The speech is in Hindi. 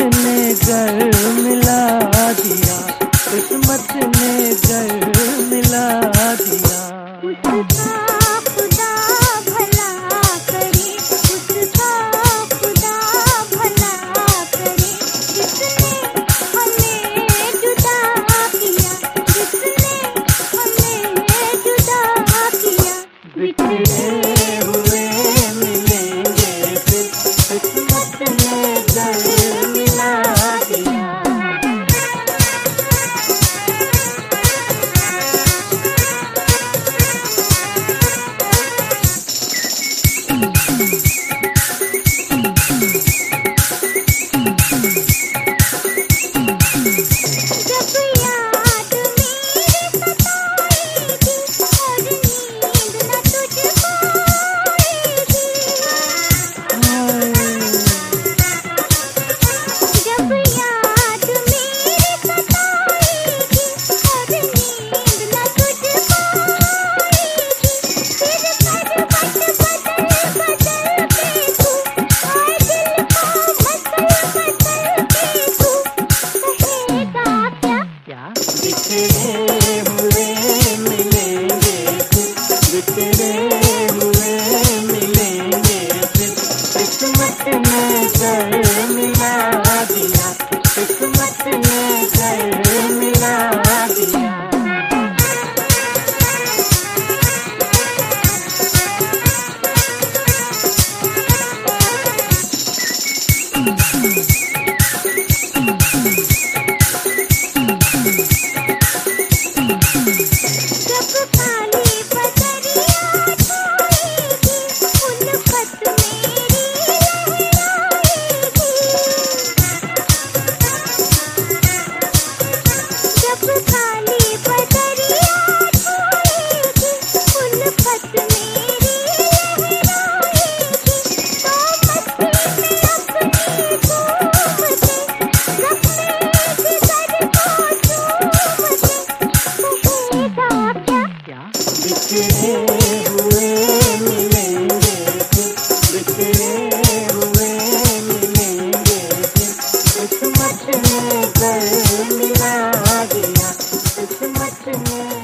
ने घर मिला दिया, किस्मत ने घर मिला दिया। उसका खुदा भला करे, उसका खुदा भला करे, जिसने हमें जुदा किया, जिसने हमें जुदा किया। बिखरे हुए मिलेंगे फिर, किस्मत ने घर मिला दिया। बिखरे हुए मिलेंगे फिर, बिखरे हुए मिलेंगे फिर, किस्मत ने घर मिला दिया, किस्मत ने घर मिला दिया। बिखरे हुए मिलेंगे फिर, बिखरे हुए मिलेंगे फिर, किस्मत ने घर मिला दिया, किस्मत ने